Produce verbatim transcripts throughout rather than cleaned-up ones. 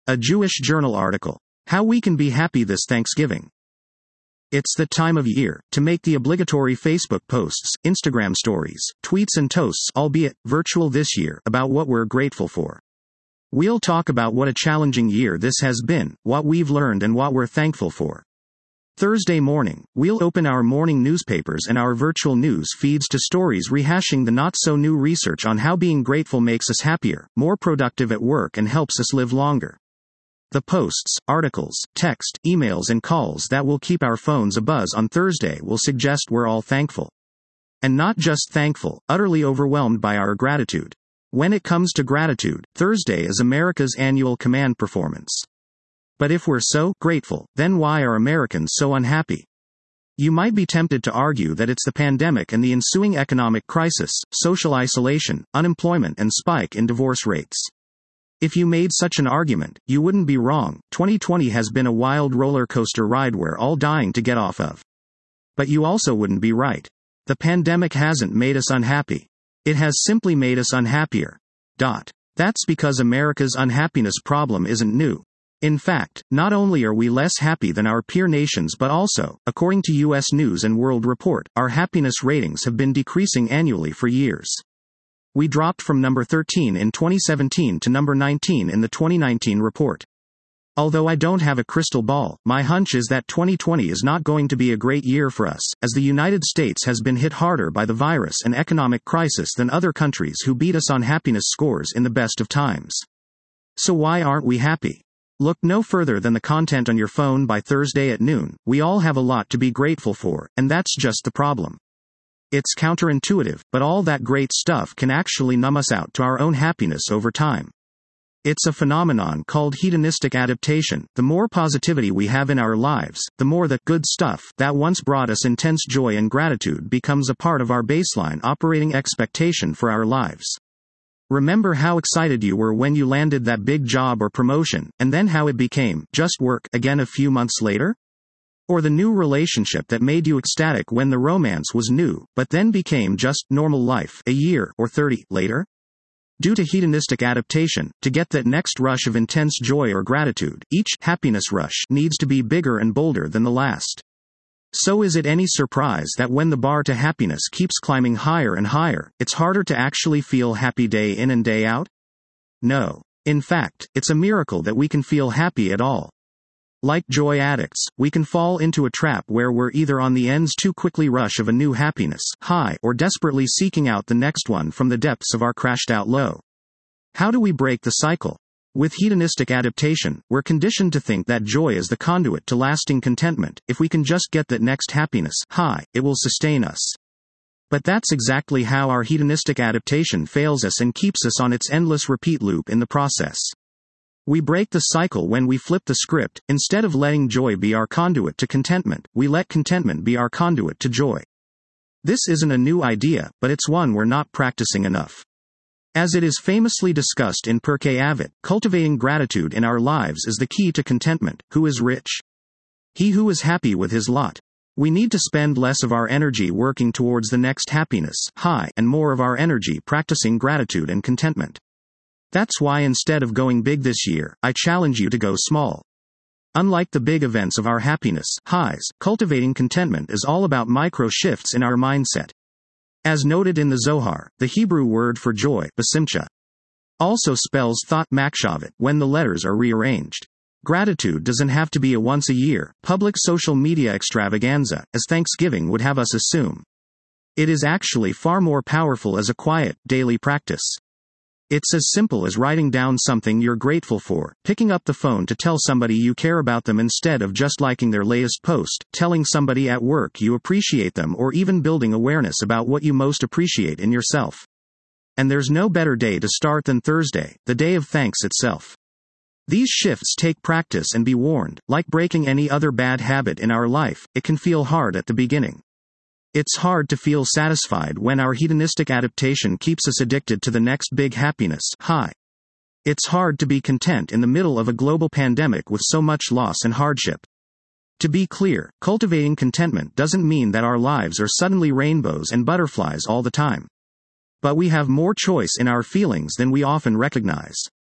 A Jewish Journal article. How we can be happy this Thanksgiving. It's the time of year to make the obligatory Facebook posts, Instagram stories, tweets and toasts, albeit virtual this year, about what we're grateful for. We'll talk about what a challenging year this has been, what we've learned and what we're thankful for. Thursday morning, we'll open our morning newspapers and our virtual news feeds to stories rehashing the not-so-new research on how being grateful makes us happier, more productive at work and helps us live longer. The posts, articles, text, emails and calls that will keep our phones abuzz on Thursday will suggest we're all thankful. And not just thankful, utterly overwhelmed by our gratitude. When it comes to gratitude, Thursday is America's annual command performance. But if we're so grateful, then why are Americans so unhappy? You might be tempted to argue that it's the pandemic and the ensuing economic crisis, social isolation, unemployment and spike in divorce rates. If you made such an argument, you wouldn't be wrong. twenty twenty has been a wild roller coaster ride we're all dying to get off of. But you also wouldn't be right. The pandemic hasn't made us unhappy. It has simply made us unhappier. Dot. That's because America's unhappiness problem isn't new. In fact, not only are we less happy than our peer nations but also, according to U S News and World Report, our happiness ratings have been decreasing annually for years. We dropped from number thirteen in twenty seventeen to number nineteen in the twenty nineteen report. Although I don't have a crystal ball, my hunch is that twenty twenty is not going to be a great year for us, as the United States has been hit harder by the virus and economic crisis than other countries who beat us on happiness scores in the best of times. So why aren't we happy? Look no further than the content on your phone by Thursday at noon. We all have a lot to be grateful for, and that's just the problem. It's counterintuitive, but all that great stuff can actually numb us out to our own happiness over time. It's a phenomenon called hedonistic adaptation. The more positivity we have in our lives, the more the good stuff that once brought us intense joy and gratitude becomes a part of our baseline operating expectation for our lives. Remember how excited you were when you landed that big job or promotion, and then how it became just work again a few months later? Or the new relationship that made you ecstatic when the romance was new, but then became just normal life a year or thirty later? Due to hedonistic adaptation, to get that next rush of intense joy or gratitude, each happiness rush needs to be bigger and bolder than the last. So is it any surprise that when the bar to happiness keeps climbing higher and higher, it's harder to actually feel happy day in and day out? No. In fact, it's a miracle that we can feel happy at all. Like joy addicts, we can fall into a trap where we're either on the ends too quickly rush of a new happiness high or desperately seeking out the next one from the depths of our crashed out low. How do we break the cycle? With hedonistic adaptation, we're conditioned to think that joy is the conduit to lasting contentment. If we can just get that next happiness high, it will sustain us. But that's exactly how our hedonistic adaptation fails us and keeps us on its endless repeat loop in the process. We break the cycle when we flip the script. Instead of letting joy be our conduit to contentment, we let contentment be our conduit to joy. This isn't a new idea, but it's one we're not practicing enough. As it is famously discussed in Pirkei Avot, cultivating gratitude in our lives is the key to contentment. Who is rich? He who is happy with his lot. We need to spend less of our energy working towards the next happiness high and more of our energy practicing gratitude and contentment. That's why instead of going big this year, I challenge you to go small. Unlike the big events of our happiness highs, cultivating contentment is all about micro shifts in our mindset. As noted in the Zohar, the Hebrew word for joy, basimcha, also spells thought makshavit when the letters are rearranged. Gratitude doesn't have to be a once-a-year, public social media extravaganza, as Thanksgiving would have us assume. It is actually far more powerful as a quiet, daily practice. It's as simple as writing down something you're grateful for, picking up the phone to tell somebody you care about them instead of just liking their latest post, telling somebody at work you appreciate them, or even building awareness about what you most appreciate in yourself. And there's no better day to start than Thursday, the day of thanks itself. These shifts take practice, and be warned, like breaking any other bad habit in our life, it can feel hard at the beginning. It's hard to feel satisfied when our hedonistic adaptation keeps us addicted to the next big happiness high. It's hard to be content in the middle of a global pandemic with so much loss and hardship. To be clear, cultivating contentment doesn't mean that our lives are suddenly rainbows and butterflies all the time. But we have more choice in our feelings than we often recognize.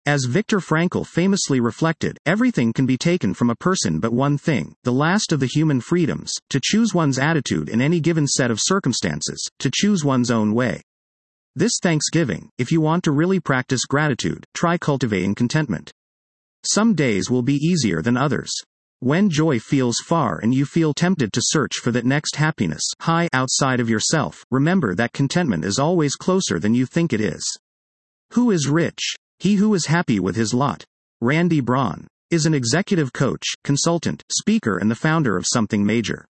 As Viktor Frankl famously reflected, everything can be taken from a person but one thing, the last of the human freedoms, to choose one's attitude in any given set of circumstances, to choose one's own way. This Thanksgiving, if you want to really practice gratitude, try cultivating contentment. Some days will be easier than others. When joy feels far and you feel tempted to search for that next happiness high outside of yourself, remember that contentment is always closer than you think it is. Who is rich? He who is happy with his lot. Randy Braun is an executive coach, consultant, speaker and the founder of Something Major.